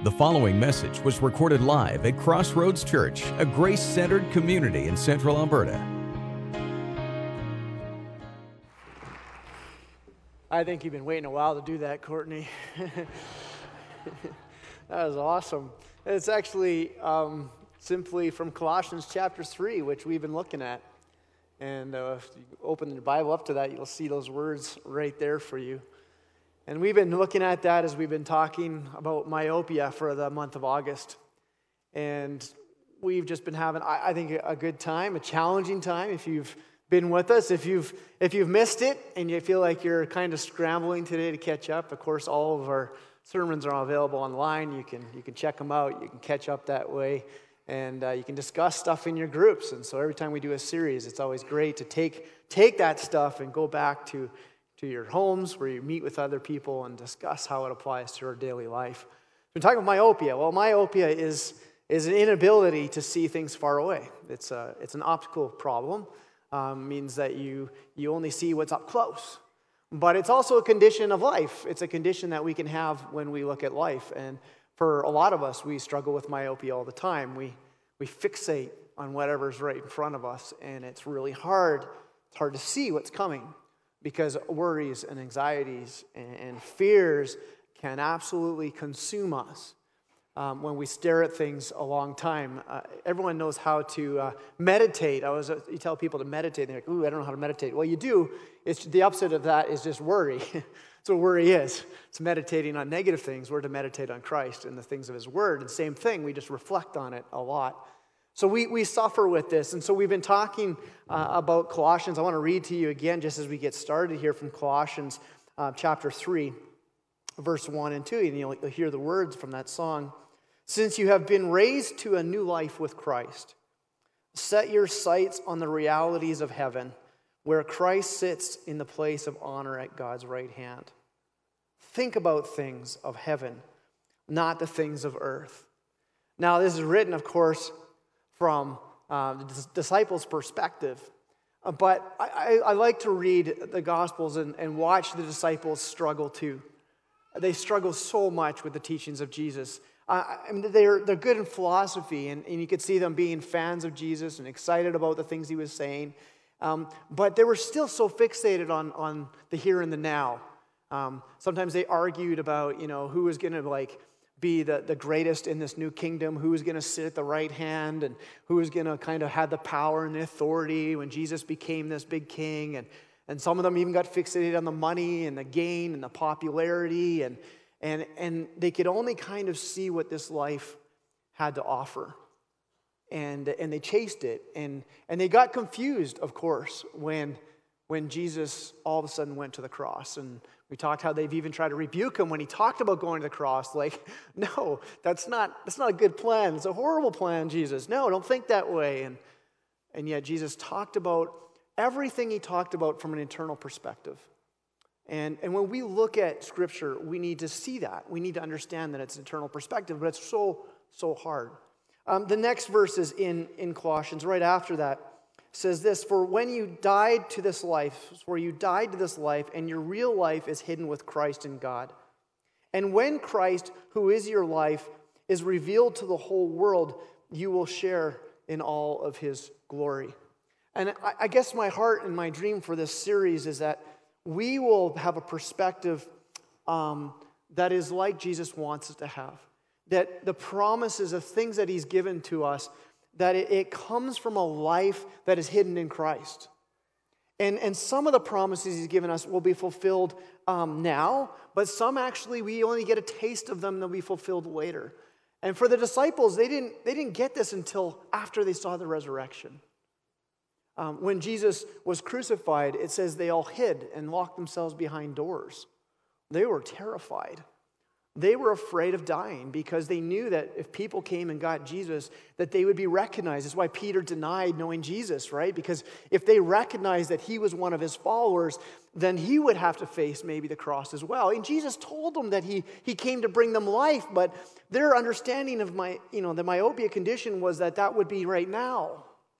The following message was recorded live at Crossroads Church, a grace-centered community in Central Alberta. I think you've been waiting a while to do that, Courtney. That was awesome. It's actually simply from Colossians chapter 3, which we've been looking at. And if you open the Bible up to that, you'll see those words right there for you. And we've been looking at that as we've been talking about myopia for the month of August. And we've just been having, I think, a good time, a challenging time. If you've been with us, if you've missed it and you feel like you're kind of scrambling today to catch up, of course, all of our sermons are available online. You can check them out. You can catch up that way. And you can discuss stuff in your groups. And so every time we do a series, it's always great to take that stuff and go back to your homes where you meet with other people and discuss how it applies to our daily life. We're talking about myopia. Well, myopia is an inability to see things far away. It's an optical problem. Means that you only see what's up close. But it's also a condition of life. It's a condition that we can have when we look at life. And for a lot of us, we struggle with myopia all the time. We fixate on whatever's right in front of us, and it's really hard. It's hard to see what's coming because worries and anxieties and fears can absolutely consume us when we stare at things a long time. Everyone knows how to meditate. You tell people to meditate, and they're like, ooh, I don't know how to meditate. Well, you do. It's the opposite of that is just worry. That's what worry is. It's meditating on negative things. We're to meditate on Christ and the things of His Word. And same thing, we just reflect on it a lot. So we suffer with this. And so we've been talking about Colossians. I want to read to you again just as we get started here from Colossians chapter 3, verse 1 and 2. And you'll hear the words from that song. Since you have been raised to a new life with Christ, set your sights on the realities of heaven, where Christ sits in the place of honor at God's right hand. Think about things of heaven, not the things of earth. Now, this is written, of course, from the disciples' perspective. But I like to read the Gospels and watch the disciples struggle too. They struggle so much with the teachings of Jesus. I mean, they're good in philosophy, and you could see them being fans of Jesus and excited about the things He was saying. But they were still so fixated on the here and the now. Sometimes they argued about, who was going to be the greatest in this new kingdom, who was going to sit at the right hand, and who was going to kind of have the power and the authority when Jesus became this big king. And some of them even got fixated on the money and the gain and the popularity, and they could only kind of see what this life had to offer. And they chased it. And they got confused, of course, when Jesus all of a sudden went to the cross. And we talked how they've even tried to rebuke Him when He talked about going to the cross. Like, no, that's not a good plan. It's a horrible plan, Jesus. No, don't think that way. And yet Jesus talked about everything He talked about from an eternal perspective. And when we look at Scripture, we need to see that. We need to understand that it's an eternal perspective, but it's so hard. The next verse is in Colossians, right after that, says this, For you died to this life, and your real life is hidden with Christ in God. And when Christ, who is your life, is revealed to the whole world, you will share in all of His glory. And I guess my heart and my dream for this series is that we will have a perspective that is like Jesus wants us to have. That the promises of things that He's given to us, that it comes from a life that is hidden in Christ. And some of the promises He's given us will be fulfilled now, but some actually we only get a taste of them, they'll be fulfilled later. And for the disciples, they didn't get this until after they saw the resurrection. When Jesus was crucified, it says they all hid and locked themselves behind doors. They were terrified. They were afraid of dying because they knew that if people came and got Jesus, that they would be recognized. That's why Peter denied knowing Jesus, right? Because if they recognized that He was one of His followers, then he would have to face maybe the cross as well. And Jesus told them that he came to bring them life, but their understanding of the myopia condition was that would be right now.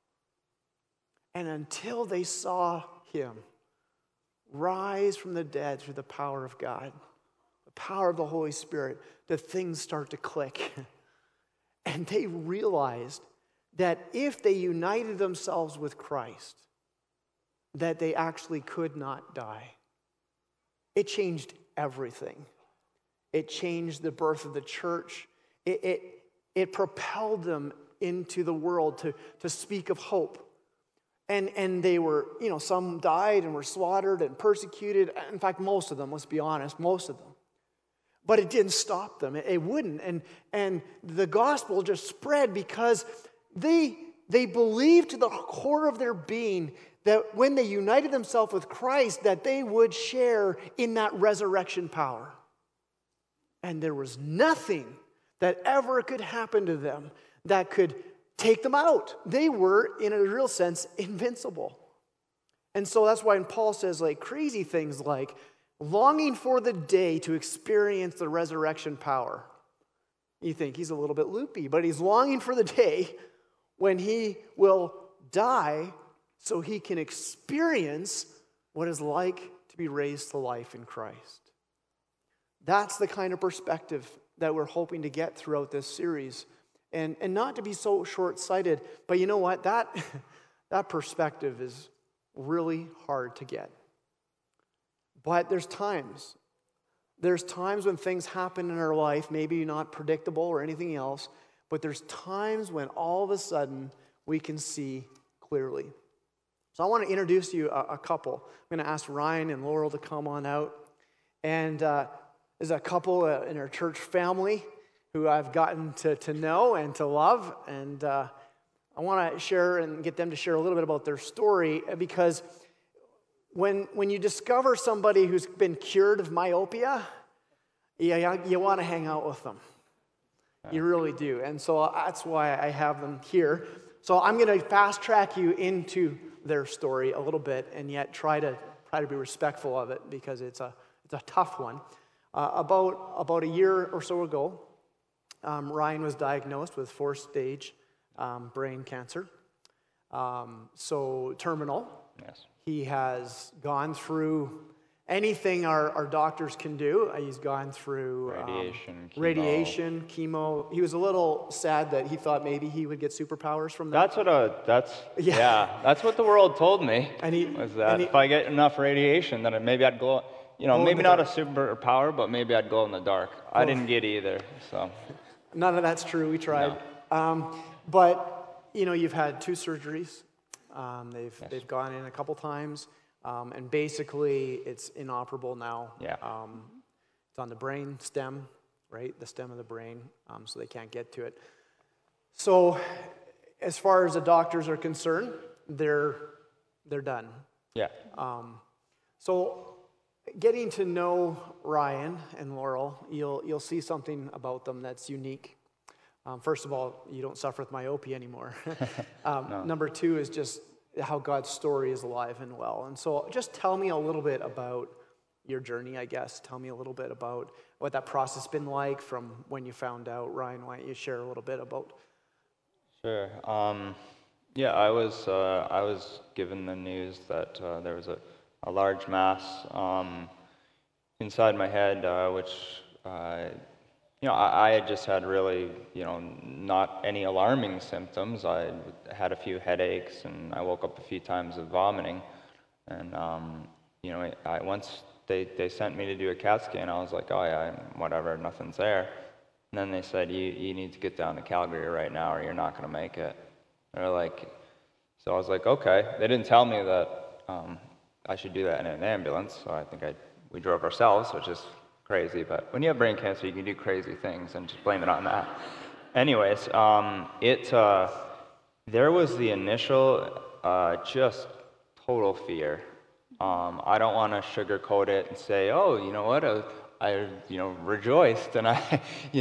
And until they saw Him rise from the dead through the power of God, the power of the Holy Spirit, that things start to click. And they realized that if they united themselves with Christ, that they actually could not die. It changed everything. It changed the birth of the church. It propelled them into the world to speak of hope. And they were, some died and were slaughtered and persecuted. In fact, most of them, let's be honest, most of them. But it didn't stop them. It wouldn't. And the gospel just spread because they believed to the core of their being that when they united themselves with Christ, that they would share in that resurrection power. And there was nothing that ever could happen to them that could take them out. They were, in a real sense, invincible. And so that's why when Paul says crazy things like longing for the day to experience the resurrection power. You think he's a little bit loopy, but he's longing for the day when he will die so he can experience what it's like to be raised to life in Christ. That's the kind of perspective that we're hoping to get throughout this series. And not to be so short-sighted, but you know what? That perspective is really hard to get. But there's times when things happen in our life, maybe not predictable or anything else, but there's times when all of a sudden we can see clearly. So I want to introduce you a couple. I'm going to ask Ryan and Laurel to come on out. And there's a couple in our church family who I've gotten to know and to love. And I want to share and get them to share a little bit about their story, because when you discover somebody who's been cured of myopia, you want to hang out with them. You really do. And so that's why I have them here. So I'm going to fast track you into their story a little bit, and yet try to be respectful of it, because it's a tough one. About a year or so ago, Ryan was diagnosed with 4th-stage brain cancer. So terminal. Yes. He has gone through anything our doctors can do. He's gone through radiation, chemo. He was a little sad that he thought maybe he would get superpowers from that. That's what the world told me. If I get enough radiation, then maybe I'd glow. Maybe not a superpower, but maybe I'd glow in the dark. I didn't get either, so. None of that's true. We tried. No. But you've had 2 surgeries. Yes. They've gone in a couple times. And basically, it's inoperable now. Yeah. It's on the brain stem, right? The stem of the brain, so they can't get to it. So, as far as the doctors are concerned, they're done. Yeah. So, getting to know Ryan and Laurel, you'll see something about them that's unique. First of all, you don't suffer with myopia anymore. No. Number 2 is just how God's story is alive and well. And so just tell me a little bit about your journey, I guess. Tell me a little bit about what that process has been like from when you found out. Ryan, why don't you share a little bit about? Sure. I was given the news that there was a large mass inside my head, which I had just had really, not any alarming symptoms. I had a few headaches, and I woke up a few times with vomiting. And, once they sent me to do a CAT scan, I was like, oh yeah, whatever, nothing's there. And then they said, you need to get down to Calgary right now, or you're not going to make it. So I was like, okay. They didn't tell me that I should do that in an ambulance, so I think we drove ourselves, which is crazy, but when you have brain cancer, you can do crazy things and just blame it on that. Anyways, there was the initial just total fear. I don't want to sugarcoat it and say, oh, you know what, I rejoiced, and I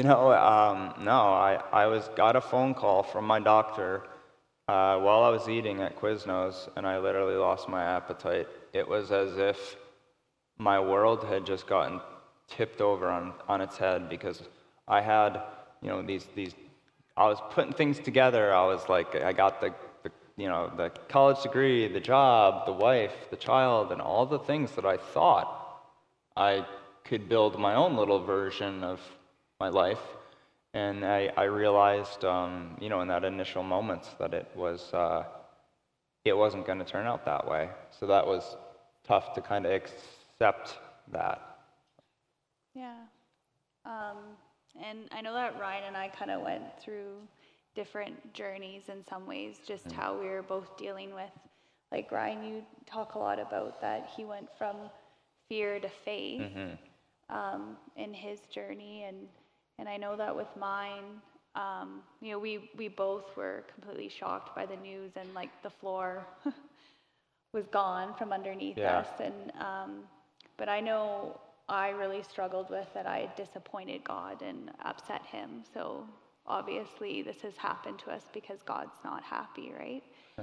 got a phone call from my doctor while I was eating at Quiznos, and I literally lost my appetite. It was as if my world had just gotten tipped over on its head, because I had, these I was putting things together. I was like, I got the college degree, the job, the wife, the child, and all the things that I thought I could build my own little version of my life. And I realized, in that initial moments that it wasn't going to turn out that way. So that was tough to kind of accept that. Yeah. And I know that Ryan and I kind of went through different journeys in some ways, just how we were both dealing with, like Ryan, you talk a lot about that he went from fear to faith in his journey, and I know that with mine, we both were completely shocked by the news, and like the floor was gone from underneath us, and but I know I really struggled with that I had disappointed God and upset him. So obviously this has happened to us because God's not happy, right?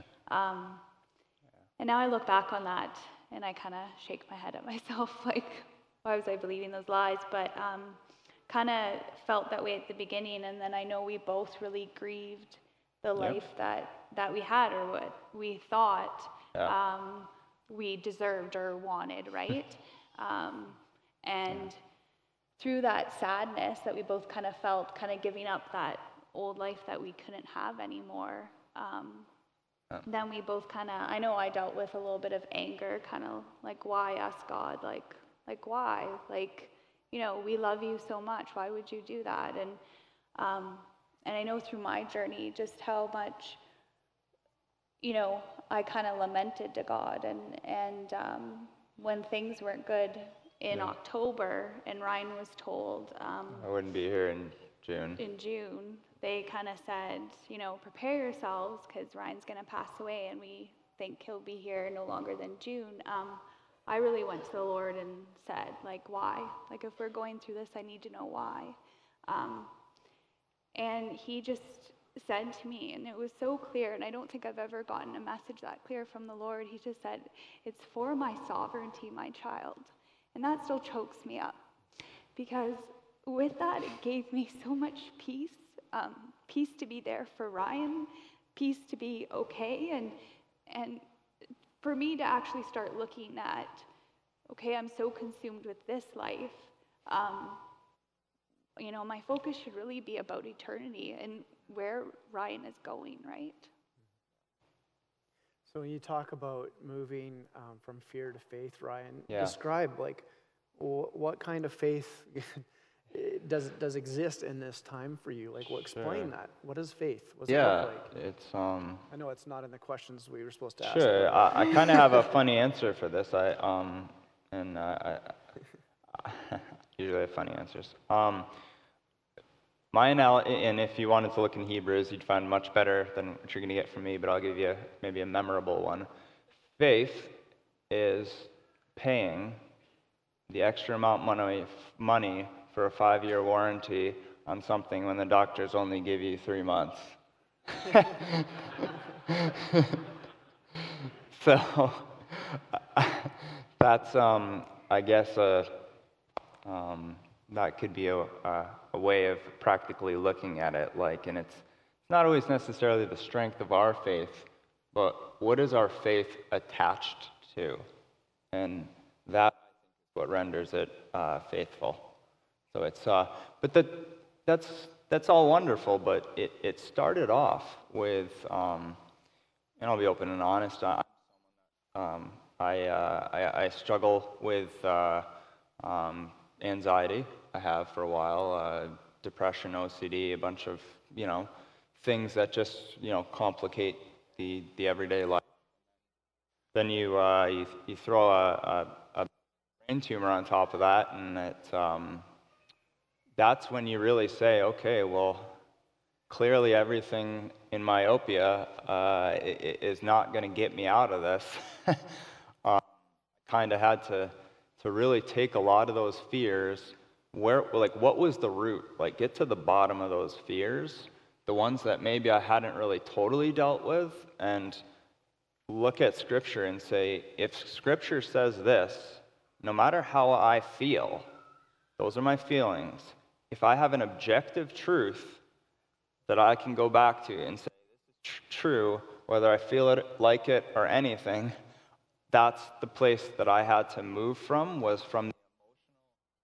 And now I look back on that and I kind of shake my head at myself, like, why was I believing those lies? But kind of felt that way at the beginning, and then I know we both really grieved the life that we had, or what we thought we deserved or wanted, right? And through that sadness that we both kind of felt, kind of giving up that old life that we couldn't have anymore, then we both kind of, I know I dealt with a little bit of anger, kind of like, why us, God? Like why? Like, we love you so much. Why would you do that? And I know through my journey just how much, I kind of lamented to God, and when things weren't good in October, and Ryan was told I wouldn't be here in June. They kind of said, prepare yourselves because Ryan's going to pass away, and we think he'll be here no longer than June. I really went to the Lord and said, like, why? Like, if we're going through this, I need to know why. And he just said to me, and it was so clear, and I don't think I've ever gotten a message that clear from the Lord. He just said, it's for my sovereignty, my child. And that still chokes me up, because with that, it gave me so much peace, peace to be there for Ryan, peace to be okay, and for me to actually start looking at, okay, I'm so consumed with this life, my focus should really be about eternity and where Ryan is going, right? So when you talk about moving from fear to faith, Ryan, Yeah. describe like what kind of faith does exist in this time for you? Like, explain that. What is faith? What does it look like? It's I know it's not in the questions we were supposed to ask. sure. I kind of have a funny answer for this. I usually have funny answers. My analogy, and if you wanted to look in Hebrews, you'd find much better than what you're going to get from me, but I'll give you maybe a memorable one. Faith is paying the extra amount money for a 5-year warranty on something when the doctors only give you 3 months. So that's, I guess, that could be a way of practically looking at it. Like, and it's not always necessarily the strength of our faith, but what is our faith attached to? And that is what renders it faithful. So it's, but that's all wonderful. But it started off with, and I'll be open and honest. I struggle with anxiety. I have for a while, depression, OCD, a bunch of things that just complicate the everyday life. Then you throw a brain tumor on top of that, and that's when you really say, okay, well, clearly everything in myopia is not going to get me out of this. I kind of had to really take a lot of those fears. What was the root? Like, get to the bottom of those fears, the ones that maybe I hadn't really totally dealt with, and look at Scripture and say, if Scripture says this, no matter how I feel, those are my feelings. If I have an objective truth that I can go back to and say, this is true, whether I feel it, like it, or anything, that's the place that I had to move from, was from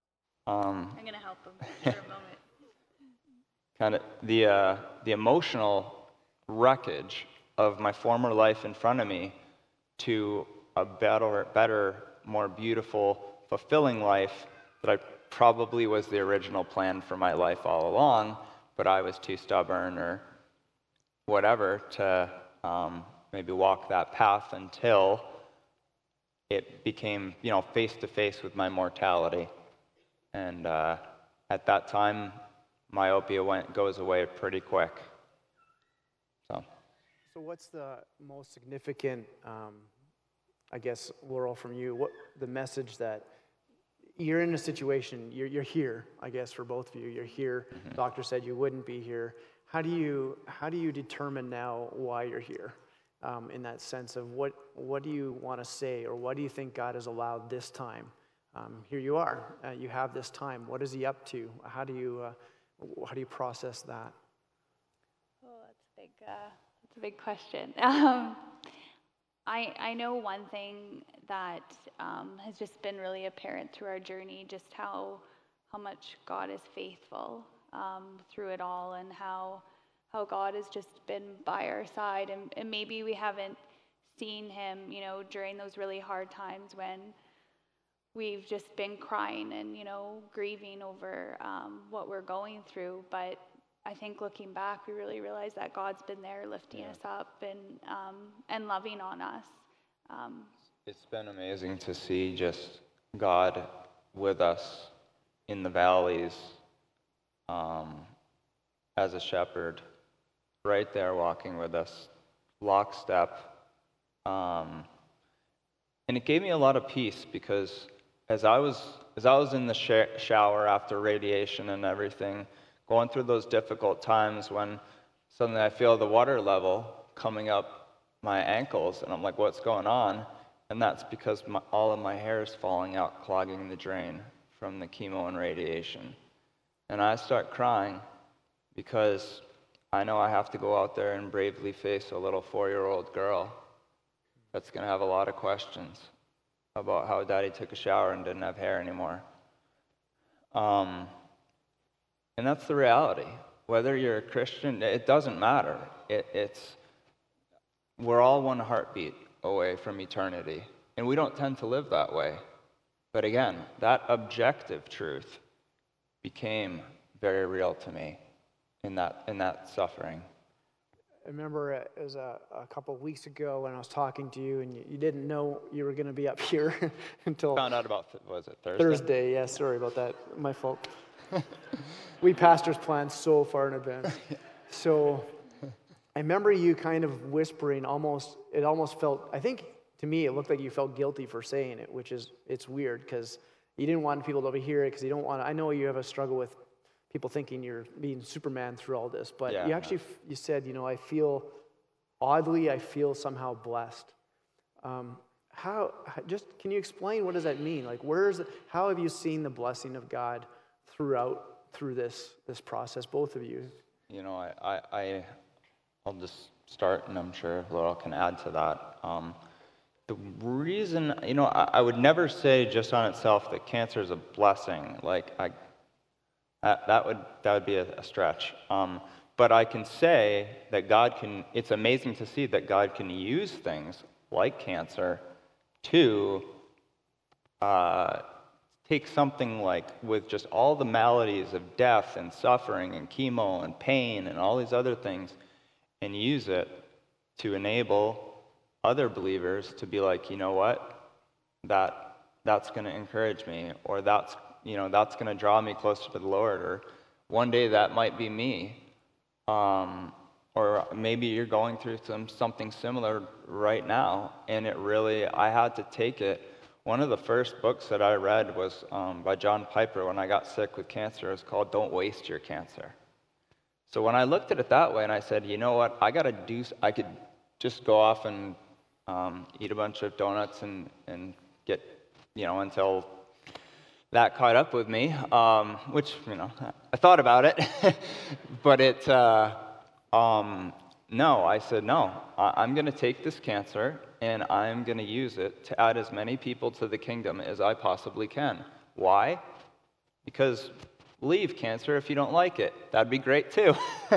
I'm going to help him for a moment. Kind of the emotional wreckage of my former life in front of me to a better, more beautiful, fulfilling life that I probably was the original plan for my life all along, but I was too stubborn or whatever to maybe walk that path until it became, face to face with my mortality. And at that time, myopia goes away pretty quick. So what's the most significant, I guess, Laurel, from you? What the message that you're in a situation, you're here, I guess, for both of you. You're here. Mm-hmm. Doctor said you wouldn't be here. How do you determine now why you're here? In that sense of what do you want to say, or what do you think God has allowed this time? Here you are. You have this time. What is He up to? How do you process that? Oh, that's a big question. I know one thing that has just been really apparent through our journey, just how much God is faithful through it all, and how God has just been by our side, and maybe we haven't seen Him, during those really hard times when we've just been crying and, grieving over what we're going through. But I think looking back, we really realize that God's been there lifting us up and loving on us. It's been amazing to see just God with us in the valleys as a shepherd, right there walking with us, lockstep. And it gave me a lot of peace, because as I was in the shower after radiation and everything, going through those difficult times when suddenly I feel the water level coming up my ankles, and I'm like, what's going on? And that's because all of my hair is falling out, clogging the drain from the chemo and radiation. And I start crying because I know I have to go out there and bravely face a little 4-year-old girl that's going to have a lot of questions about how Daddy took a shower and didn't have hair anymore. And that's the reality. Whether you're a Christian, it doesn't matter. We're all one heartbeat away from eternity, and we don't tend to live that way. But again, that objective truth became very real to me in that suffering. I remember it was a couple of weeks ago when I was talking to you, and you didn't know you were going to be up here until... Found out about, was it Thursday? Thursday, yeah, sorry about that. My fault. We pastors plan so far in advance. So I remember you kind of whispering, it almost felt, I think to me it looked like you felt guilty for saying it, it's weird, because you didn't want people to overhear it, because you don't want to, I know you have a struggle with people thinking you're being Superman through all this, but you actually, you said, I feel somehow blessed. Can you explain, what does that mean? Like, how have you seen the blessing of God through this process, both of you? I'll just start, and I'm sure Laurel can add to that. The reason, I would never say just on itself that cancer is a blessing. That would be a stretch. But I can say that it's amazing to see that God can use things like cancer to take something like, with just all the maladies of death and suffering and chemo and pain and all these other things, and use it to enable other believers to be like, you know what, that's going to encourage me, or that's going to draw me closer to the Lord, or one day that might be me. Or maybe you're going through something similar right now, and I had to take it. One of the first books that I read was by John Piper when I got sick with cancer. It was called Don't Waste Your Cancer. So when I looked at it that way, and I said, you know what, I could just go off and eat a bunch of donuts and get, until that caught up with me, which, I thought about it, but no, I said, no, I'm going to take this cancer and I'm going to use it to add as many people to the kingdom as I possibly can. Why? Because leave, Cancer, if you don't like it. That'd be great too.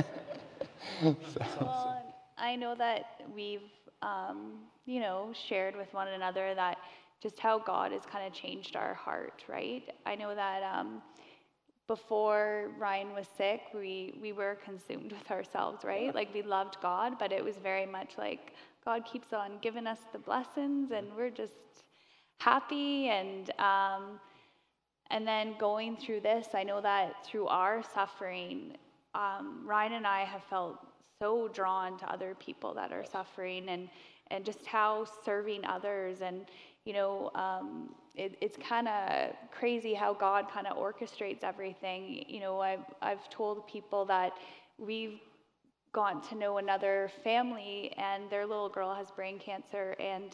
Well, I know that we've, shared with one another that just how God has kind of changed our heart, right? I know that before Ryan was sick, we were consumed with ourselves, right? Like we loved God, but it was very much like God keeps on giving us the blessings, and we're just happy. And then going through this, I know that through our suffering, Ryan and I have felt so drawn to other people that are suffering, and just how serving others, and it's kind of crazy how God kind of orchestrates everything. I've told people that we've gotten to know another family, and their little girl has brain cancer, and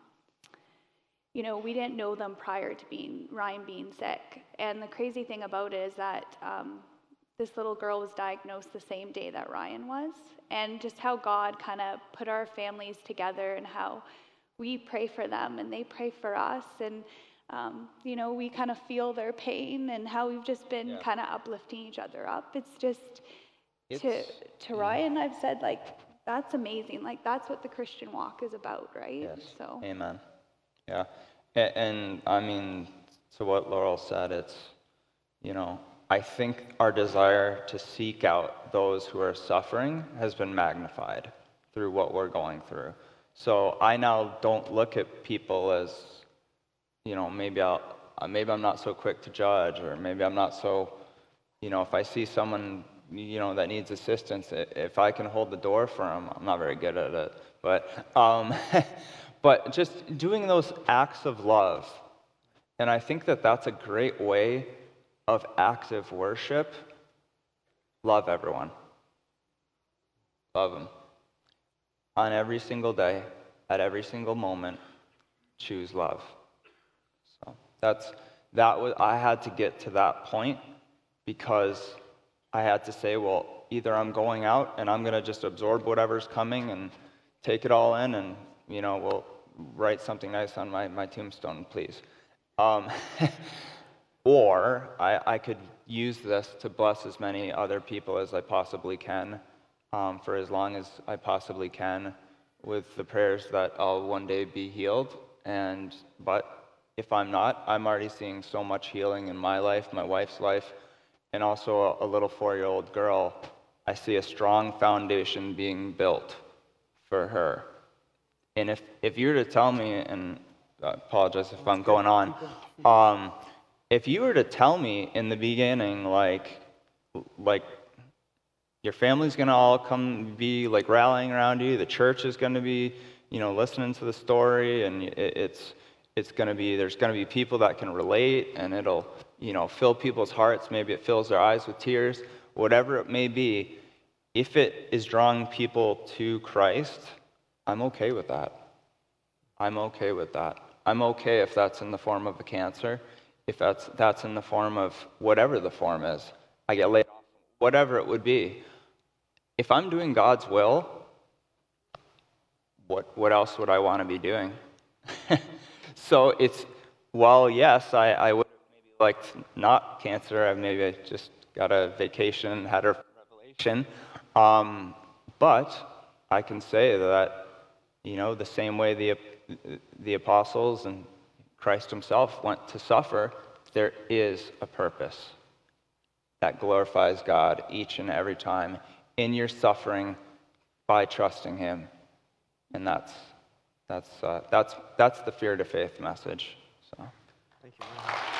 we didn't know them prior to Ryan being sick. And the crazy thing about it is that this little girl was diagnosed the same day that Ryan was, and just how God kind of put our families together, and how we pray for them and they pray for us, and we kind of feel their pain, and how we've just been kind of uplifting each other up. It's just to Ryan, I've said, like, that's amazing. Like, that's what the Christian walk is about, right? Yes. So. Amen. Yeah. And I mean, to what Laurel said, it's, I think our desire to seek out those who are suffering has been magnified through what we're going through. So I now don't look at people as, maybe I'm not so quick to judge, or maybe I'm not so, if I see someone, that needs assistance, if I can hold the door for them, I'm not very good at it, but but just doing those acts of love. And I think that that's a great way of active worship. Love everyone. Love them. On every single day, at every single moment, choose love. So I had to get to that point, because I had to say, well, either I'm going out and I'm going to just absorb whatever's coming and take it all in, and we'll write something nice on my tombstone, please. Or I could use this to bless as many other people as I possibly can, for as long as I possibly can, with the prayers that I'll one day be healed. But if I'm not, I'm already seeing so much healing in my life, my wife's life, and also a little 4-year-old girl. I see a strong foundation being built for her. And if you were to tell me, and I apologize if I'm going on, if you were to tell me in the beginning, like your family's going to all come be like rallying around you, the church is going to be, listening to the story, and it's going to be, there's going to be people that can relate, and it'll, fill people's hearts, maybe it fills their eyes with tears, whatever it may be, if it is drawing people to Christ, I'm okay with that. I'm okay with that. I'm okay if that's in the form of a cancer, if that's in the form of whatever the form is. I get laid off, whatever it would be. If I'm doing God's will, what else would I want to be doing? So it's, well, yes, I would have maybe liked not cancer. I just got a vacation, had a revelation. But I can say that, the same way the apostles and Christ himself went to suffer, there is a purpose that glorifies God each and every time in your suffering by trusting him. And that's the Fear to Faith message. So Thank you.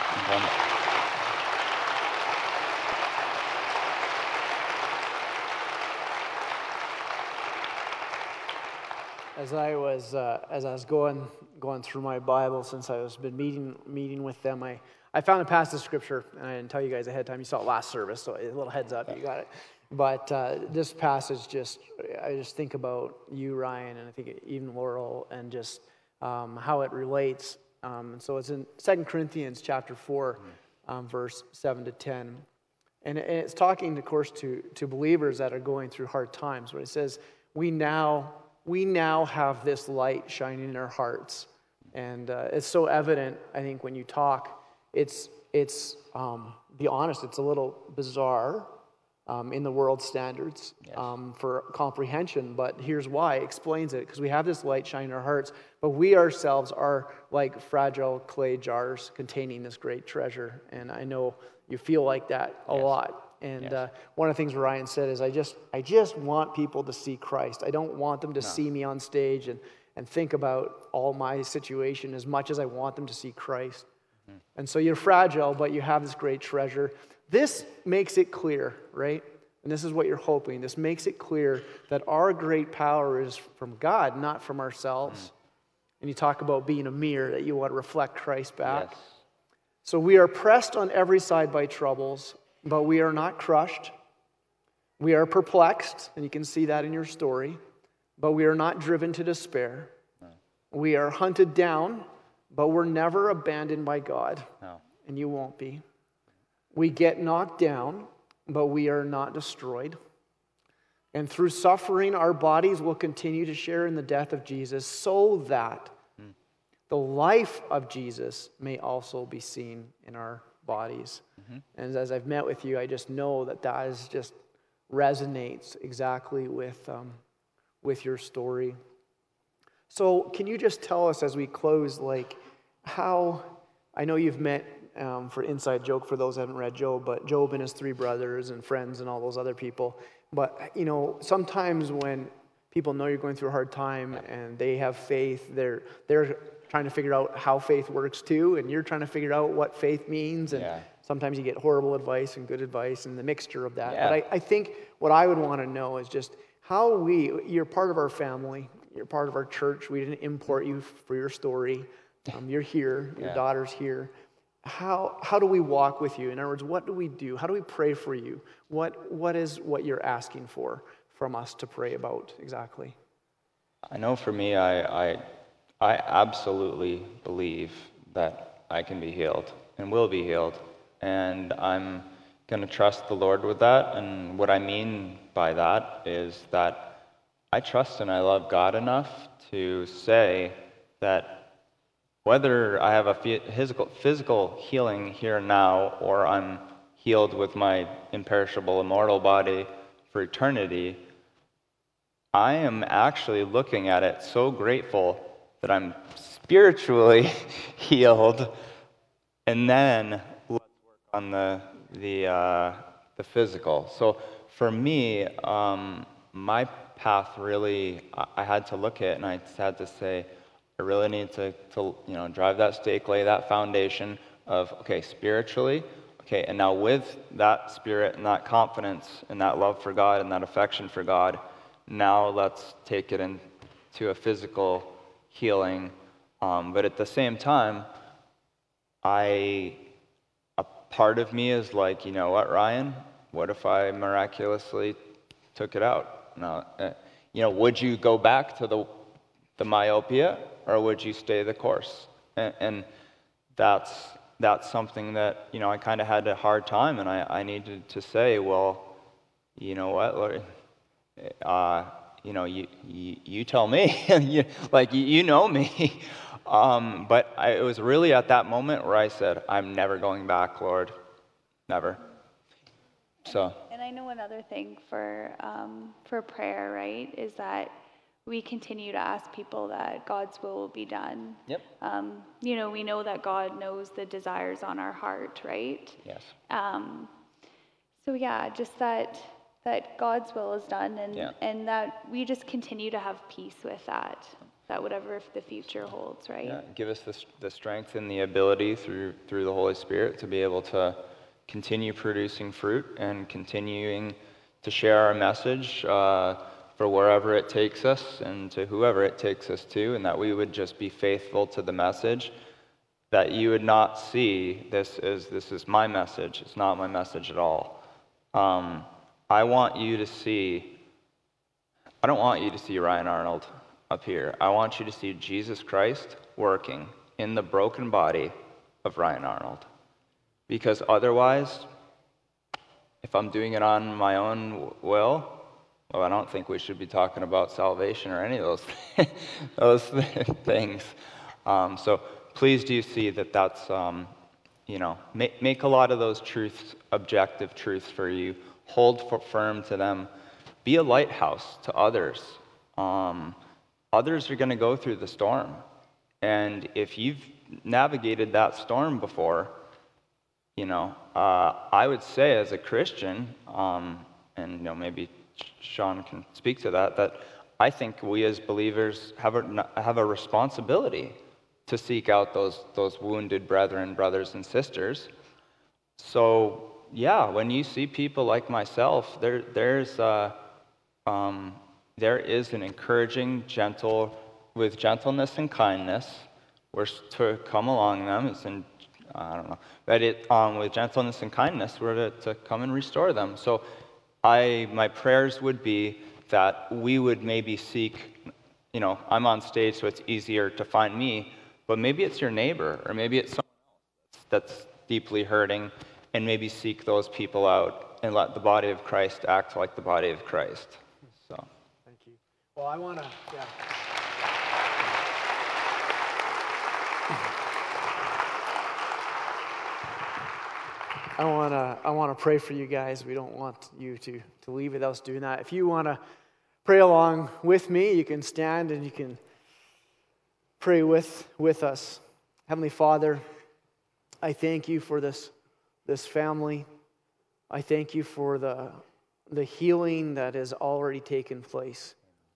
As I was going through my Bible, since I was been meeting with them, I found a passage of scripture, and I didn't tell you guys ahead of time. You saw it last service, so a little heads up, you got it. But this passage, I just think about you, Ryan, and I think even Laurel, and just how it relates. And so it's in 2 Corinthians chapter 4, verse 7 to 10. And it's talking, of course, to believers that are going through hard times. But it says, we now have this light shining in our hearts. And it's so evident, I think, when you talk. It's be honest, it's a little bizarre in the world standards for comprehension, but here's why. It explains it, because we have this light shining in our hearts, but we ourselves are like fragile clay jars containing this great treasure, and I know you feel like that a lot. And one of the things Ryan said is, I just want people to see Christ. I don't want them to see me on stage and think about all my situation as much as I want them to see Christ. Mm-hmm. And so you're fragile, but you have this great treasure. This makes it clear, right? And this is what you're hoping. This makes it clear that our great power is from God, not from ourselves. Mm. And you talk about being a mirror, that you want to reflect Christ back. Yes. So we are pressed on every side by troubles, but we are not crushed. We are perplexed, and you can see that in your story, but we are not driven to despair. No. We are hunted down, but we're never abandoned by God. No. And you won't be. We get knocked down, but we are not destroyed. And through suffering, our bodies will continue to share in the death of Jesus, so that the life of Jesus may also be seen in our bodies. Mm-hmm. And as I've met with you, I just know that is just resonates exactly with your story. So can you just tell us as we close, like, how, I know you've met, for inside joke for those who haven't read Job, but Job and his 3 brothers and friends and all those other people. But, sometimes when people know you're going through a hard time and they have faith, they're trying to figure out how faith works too, and you're trying to figure out what faith means, and sometimes you get horrible advice and good advice and the mixture of that. But I think what I would want to know is just how you're part of our family, you're part of our church, we didn't import you for your story, you're here, your daughter's here. How do we walk with you? In other words, what do we do? How do we pray for you? What is what you're asking for from us to pray about exactly? I know for me, I absolutely believe that I can be healed and will be healed. And I'm going to trust the Lord with that. And what I mean by that is that I trust and I love God enough to say that whether I have a physical healing here and now, or I'm healed with my imperishable, immortal body for eternity, I am actually looking at it so grateful that I'm spiritually healed, and then let's work on the physical. So for me, my path really, I had to look at it, and I had to say, I really need to drive that stake, lay that foundation of, okay, spiritually, okay, and now with that spirit and that confidence and that love for God and that affection for God, now let's take it into a physical healing. But at the same time, a part of me is like, you know what, Ryan? What if I miraculously took it out? Now, would you go back to the myopia, or would you stay the course? And that's something that, I kind of had a hard time, and I needed to say, well, you know what, Lord, you tell me, you know me. But it was really at that moment where I said, I'm never going back, Lord, never. So. And I know another thing for prayer, right, is that we continue to ask people that God's will be done. Yep. We know that God knows the desires on our heart, right? Yes. So yeah, just that God's will is done, and that we just continue to have peace with that whatever the future holds, right? Yeah. Give us the strength and the ability through the Holy Spirit to be able to continue producing fruit and continuing to share our message for wherever it takes us and to whoever it takes us to, and that we would just be faithful to the message, that you would not see this is my message. It's not my message at all. I don't want you to see Ryan Arnold up here. I want you to see Jesus Christ working in the broken body of Ryan Arnold. Because otherwise, if I'm doing it on my own will, well, I don't think we should be talking about salvation or any of those things. So please do see that's make a lot of those truths objective truths for you. Hold firm to them. Be a lighthouse to others. Others are going to go through the storm. And if you've navigated that storm before, I would say as a Christian, and maybe Sean can speak to that I think we as believers have a responsibility to seek out those wounded brethren, brothers and sisters. So yeah, when you see people like myself, there is an encouraging, with gentleness and kindness, we're to come along them. With gentleness and kindness, we're to come and restore them. So my prayers would be that we would maybe seek, I'm on stage, so it's easier to find me, but maybe it's your neighbor, or maybe it's someone else that's deeply hurting, and maybe seek those people out and let the body of Christ act like the body of Christ. So, thank you. Well, I want to, I want to pray for you guys. We don't want you to leave without us doing that. If you want to pray along with me, you can stand and you can pray with us. Heavenly Father, I thank you for this family. I thank you for the healing that has already taken place.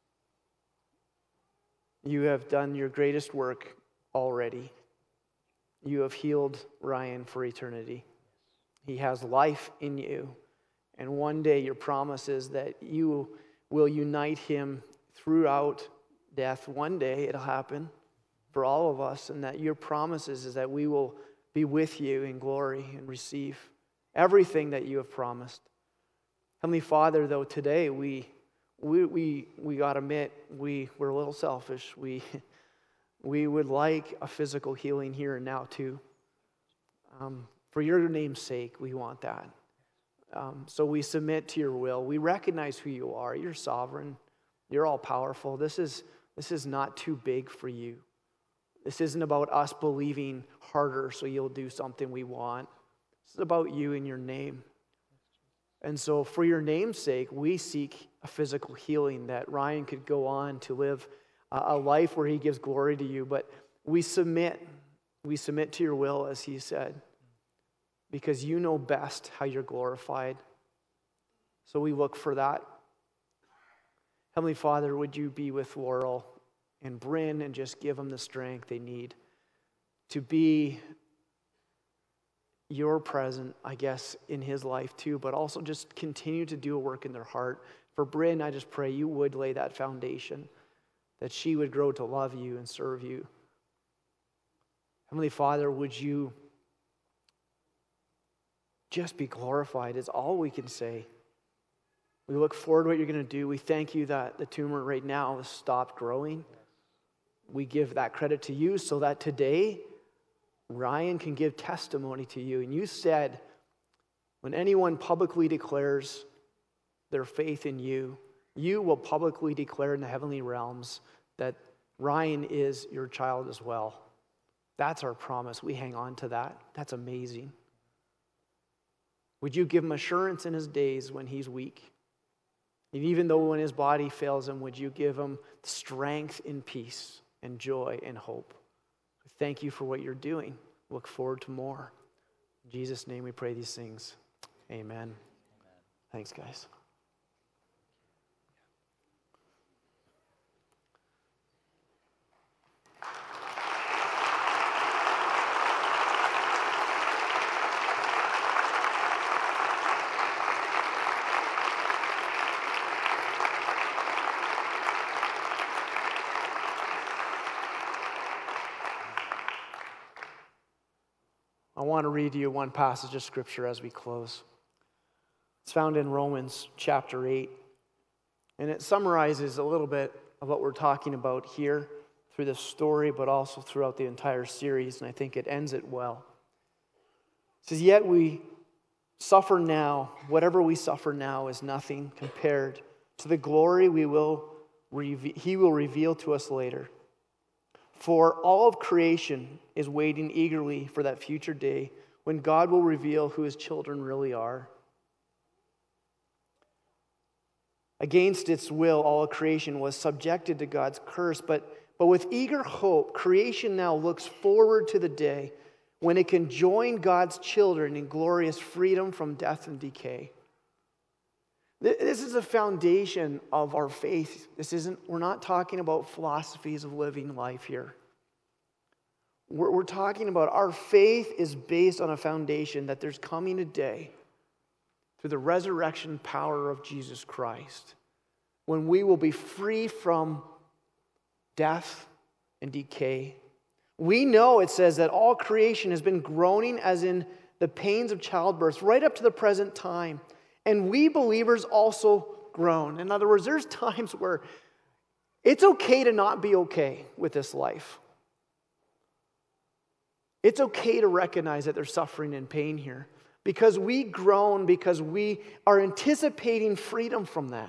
You have done your greatest work already. You have healed Ryan for eternity. He has life in you. And one day your promise is that you will unite him throughout death. One day it'll happen for all of us. And that your promise is that we will be with you in glory and receive everything that you have promised. Heavenly Father, though, today we got to admit we're a little selfish. We would like a physical healing here and now too. For your name's sake, we want that. So we submit to your will. We recognize who you are. You're sovereign. You're all powerful. This is not too big for you. This isn't about us believing harder so you'll do something we want. This is about you and your name. And so for your name's sake, we seek a physical healing, that Ryan could go on to live a life where he gives glory to you. But we submit to your will, as he said, because you know best how you're glorified. So we look for that. Heavenly Father, would you be with Laurel and Bryn and just give them the strength they need to be your present, I guess, in his life too, but also just continue to do a work in their heart. For Bryn, I just pray you would lay that foundation, that she would grow to love you and serve you. Heavenly Father, would you just be glorified is all we can say. We look forward to what you're going to do. We thank you that the tumor right now has stopped growing. We give that credit to you so that today Ryan can give testimony to you. And you said, when anyone publicly declares their faith in you, you will publicly declare in the heavenly realms that Ryan is your child as well. That's our promise. We hang on to that. That's amazing. Would you give him assurance in his days when he's weak? And even though when his body fails him, would you give him strength and peace and joy and hope? Thank you for what you're doing. Look forward to more. In Jesus' name we pray these things. Amen. Thanks, guys. I want to read you one passage of Scripture as we close. It's found in Romans chapter 8, and it summarizes a little bit of what we're talking about here through this story, but also throughout the entire series, and I think it ends it well. It says, "Yet we suffer now, whatever we suffer now is nothing compared to the glory He will reveal to us later. For all of creation is waiting eagerly for that future day when God will reveal who his children really are. Against its will, all of creation was subjected to God's curse, but with eager hope, creation now looks forward to the day when it can join God's children in glorious freedom from death and decay. This is the foundation of our faith. We're not talking about philosophies of living life here. We're talking about our faith is based on a foundation that there's coming a day through the resurrection power of Jesus Christ when we will be free from death and decay. We know, it says, that all creation has been groaning as in the pains of childbirth right up to the present time. And we believers also groan. In other words, there's times where it's okay to not be okay with this life. It's okay to recognize that there's suffering and pain here. Because we groan, because we are anticipating freedom from that.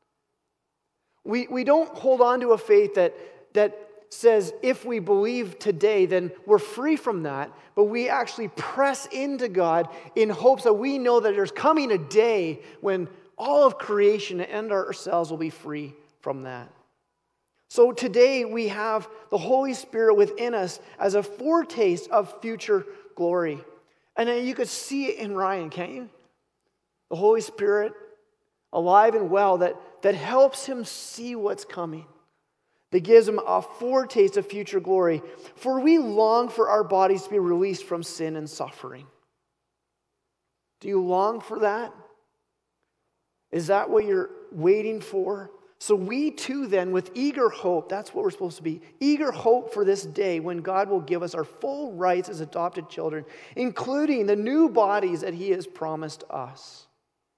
We don't hold on to a faith that says if we believe today, then we're free from that. But we actually press into God in hopes that we know that there's coming a day when all of creation and ourselves will be free from that. So today we have the Holy Spirit within us as a foretaste of future glory. And then you could see it in Ryan, can't you? The Holy Spirit, alive and well, that helps him see what's coming. That gives him a foretaste of future glory. For we long for our bodies to be released from sin and suffering. Do you long for that? Is that what you're waiting for? So we too then, with eager hope, that's what we're supposed to be, eager hope for this day when God will give us our full rights as adopted children, including the new bodies that he has promised us.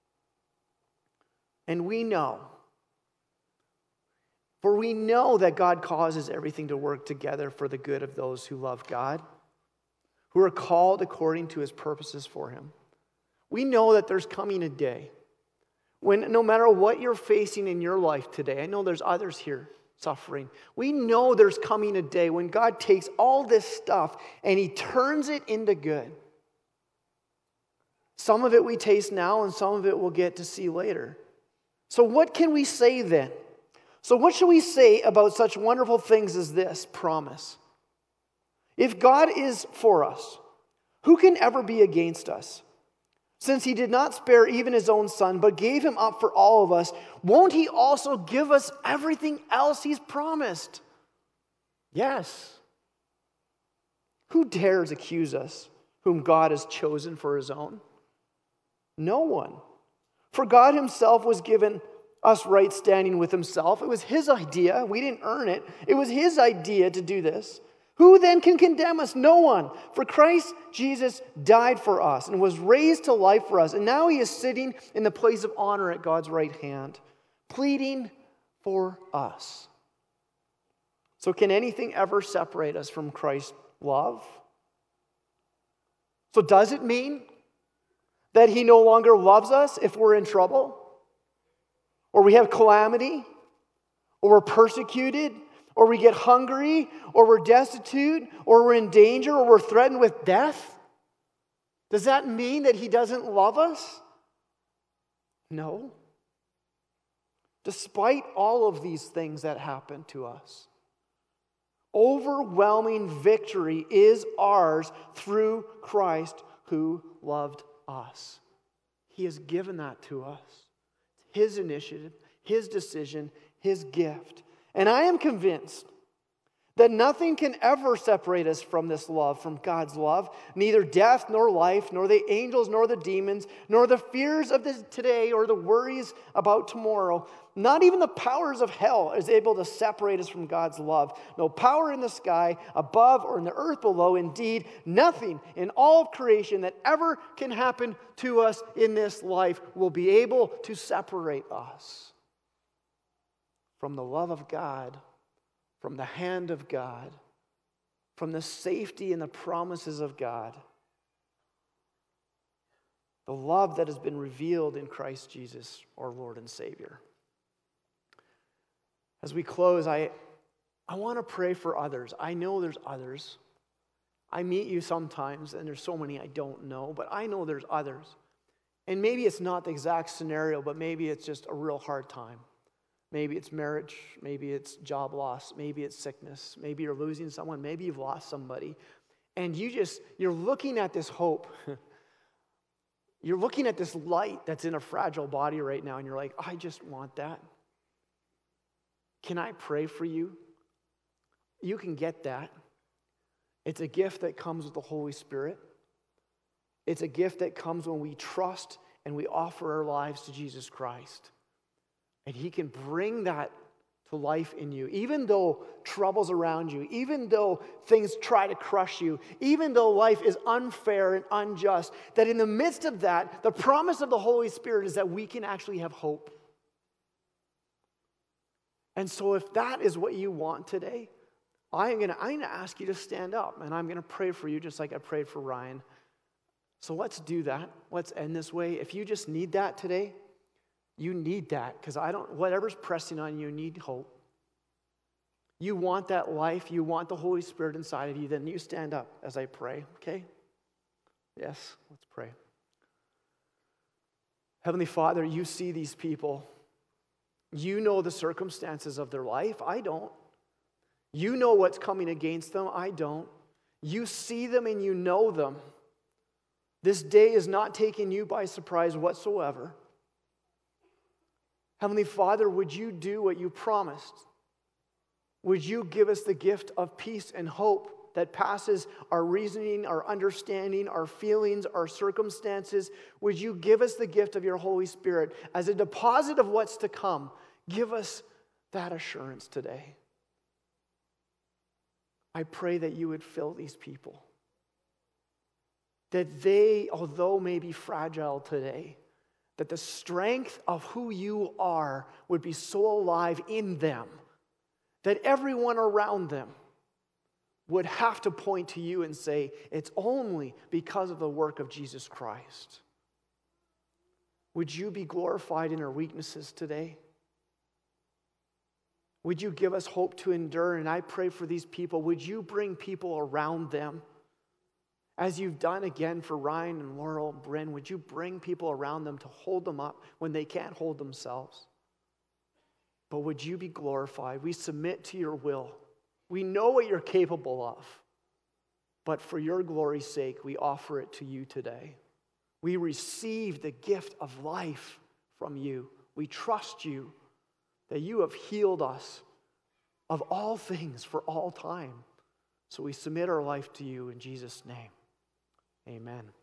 And we know, for we know that God causes everything to work together for the good of those who love God, who are called according to his purposes for him. We know that there's coming a day when no matter what you're facing in your life today, I know there's others here suffering. We know there's coming a day when God takes all this stuff and he turns it into good. Some of it we taste now and some of it we'll get to see later. So what can we say then? So what should we say about such wonderful things as this promise? If God is for us, who can ever be against us? Since he did not spare even his own son, but gave him up for all of us, won't he also give us everything else he's promised? Yes. Who dares accuse us, whom God has chosen for his own? No one. For God himself was given us right standing with himself. It was his idea. We didn't earn it. It was his idea to do this. Who then can condemn us? No one. For Christ Jesus died for us and was raised to life for us. And now he is sitting in the place of honor at God's right hand, pleading for us. So can anything ever separate us from Christ's love? So does it mean that he no longer loves us if we're in trouble? Or we have calamity? Or we're persecuted? Or we get hungry, or we're destitute, or we're in danger, or we're threatened with death? Does that mean that he doesn't love us? No. Despite all of these things that happen to us, overwhelming victory is ours through Christ who loved us. He has given that to us. His initiative, his decision, his gift. And I am convinced that nothing can ever separate us from this love, from God's love. Neither death nor life, nor the angels nor the demons, nor the fears of this today or the worries about tomorrow. Not even the powers of hell is able to separate us from God's love. No power in the sky above or in the earth below. Indeed, nothing in all of creation that ever can happen to us in this life will be able to separate us from the love of God, from the hand of God, from the safety and the promises of God. The love that has been revealed in Christ Jesus, our Lord and Savior. As we close, I want to pray for others. I know there's others I meet you sometimes, and there's so many I don't know, but I know there's others. And maybe it's not the exact scenario, but maybe it's just a real hard time. Maybe it's marriage, maybe it's job loss, maybe it's sickness, maybe you're losing someone, maybe you've lost somebody. And you're looking at this hope. You're looking at this light that's in a fragile body right now, and you're like, I just want that. Can I pray for you? You can get that. It's a gift that comes with the Holy Spirit. It's a gift that comes when we trust and we offer our lives to Jesus Christ. And He can bring that to life in you, even though trouble's around you, even though things try to crush you, even though life is unfair and unjust, that in the midst of that, the promise of the Holy Spirit is that we can actually have hope. And so if that is what you want today, I'm going to ask you to stand up, and I'm going to pray for you just like I prayed for Ryan. So let's do that. Let's end this way. If you just need that today, you need that, because whatever's pressing on you, need hope. You want that life, you want the Holy Spirit inside of you, then you stand up as I pray, okay? Yes, let's pray. Heavenly Father, you see these people. You know the circumstances of their life. I don't. You know what's coming against them. I don't. You see them and you know them. This day is not taking you by surprise whatsoever. Heavenly Father, would you do what you promised? Would you give us the gift of peace and hope that passes our reasoning, our understanding, our feelings, our circumstances? Would you give us the gift of your Holy Spirit as a deposit of what's to come? Give us that assurance today. I pray that you would fill these people. That they, although may be fragile today, that the strength of who you are would be so alive in them that everyone around them would have to point to you and say, it's only because of the work of Jesus Christ. Would you be glorified in our weaknesses today? Would you give us hope to endure? And I pray for these people. Would you bring people around them? As you've done again for Ryan and Laurel and Bryn, would you bring people around them to hold them up when they can't hold themselves? But would you be glorified? We submit to your will. We know what you're capable of. But for your glory's sake, we offer it to you today. We receive the gift of life from you. We trust you that you have healed us of all things for all time. So we submit our life to you in Jesus' name. Amen.